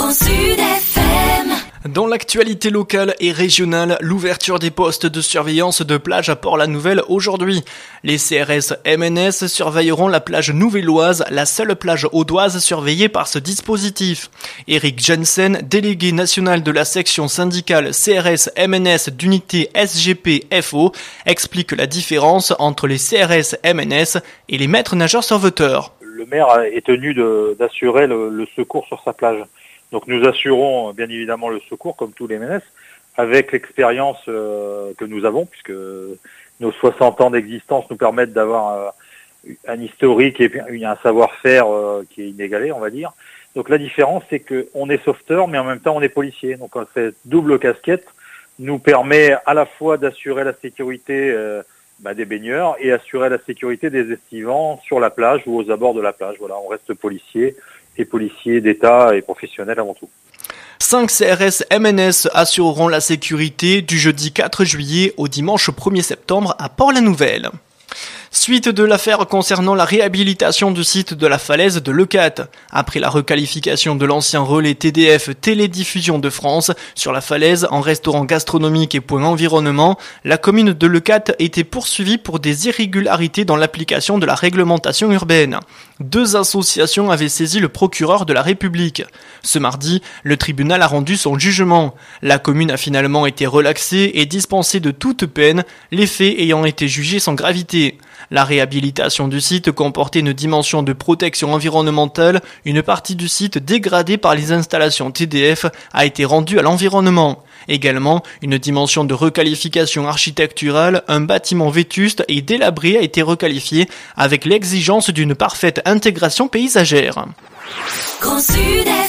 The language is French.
Grand Sud FM. Dans l'actualité locale et régionale, l'ouverture des postes de surveillance de plage à Port-la-Nouvelle aujourd'hui. Les CRS MNS surveilleront la plage nouvelloise, la seule plage audoise surveillée par ce dispositif. Eric Jensen, délégué national de la section syndicale CRS MNS d'unité SGP-FO, explique la différence entre les CRS MNS et les maîtres nageurs sauveteurs. Le maire est tenu d'assurer le secours sur sa plage. Donc nous assurons bien évidemment le secours comme tous les MNS avec l'expérience que nous avons puisque nos 60 ans d'existence nous permettent d'avoir un historique et un savoir-faire qui est inégalé, on va dire. Donc la différence c'est qu'on est sauveteur mais en même temps on est policier. Donc cette double casquette nous permet à la fois d'assurer la sécurité des baigneurs et assurer la sécurité des estivants sur la plage ou aux abords de la plage. Voilà, on reste policier et policiers d'État et professionnels avant tout. 5 CRS MNS assureront la sécurité du jeudi 4 juillet au dimanche 1er septembre à Port-la-Nouvelle. Suite de l'affaire concernant la réhabilitation du site de la falaise de Leucate. Après la requalification de l'ancien relais TDF Télédiffusion de France sur la falaise en restaurant gastronomique et point environnement, la commune de Leucate était poursuivie pour des irrégularités dans l'application de la réglementation urbaine. 2 associations avaient saisi le procureur de la République. Ce mardi, le tribunal a rendu son jugement. La commune a finalement été relaxée et dispensée de toute peine, les faits ayant été jugés sans gravité. La réhabilitation du site comportait une dimension de protection environnementale. Une partie du site dégradée par les installations TDF a été rendue à l'environnement. Également, une dimension de requalification architecturale, un bâtiment vétuste et délabré a été requalifié avec l'exigence d'une parfaite intégration paysagère. Grand Sud FM.